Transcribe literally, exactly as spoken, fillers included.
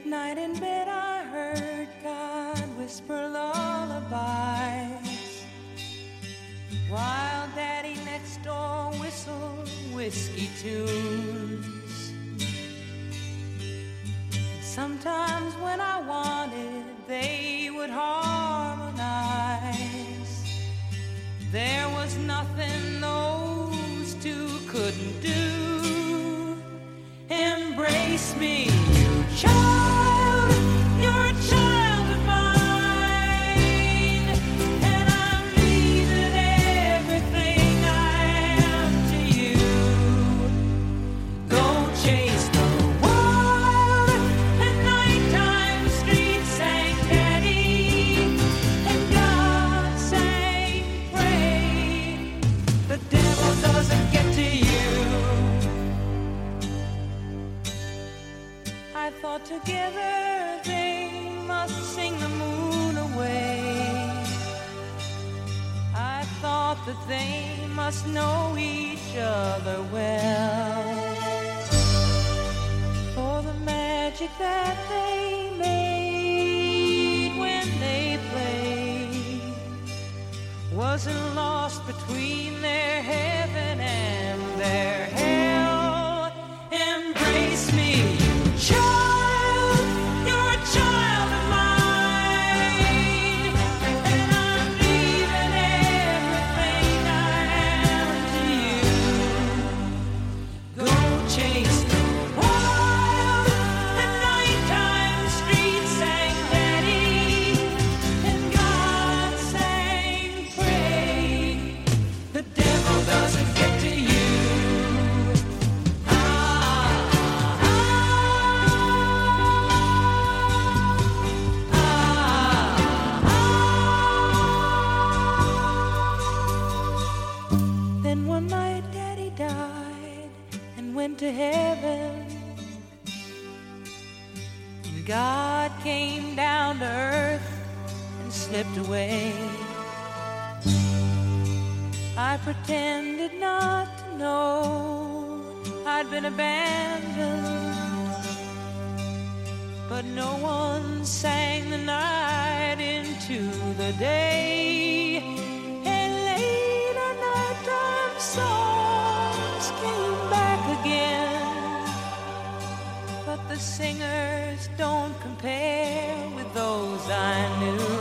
Night in bed I heard God whisper lullabies, while Daddy next door whistled whiskey tunes. And sometimes when I wanted, they would harmonize. There was nothing those two couldn't do. Embrace me, you child, you're a child of mine, and I'm leaving everything I am to you. Go chase the wild, and nighttime streets sang Daddy, and God sang pray. The devil doesn't get to you. I thought together they must sing the moon away. I thought that they must know each other well, for the magic that they made when they played wasn't lost between their heaven and their hell. Embrace me, child, you're a child of mine, and I'm leaving everything I am to you. Go chase the wild, the nighttime streets sang Daddy, and God sang pray. The devil doesn't get to you. Then one night Daddy died and went to heaven, and God came down to earth and slipped away. I pretended not to know I'd been abandoned, but no one sang the night into the day. And later nighttime songs came back again, but the singers don't compare with those I knew.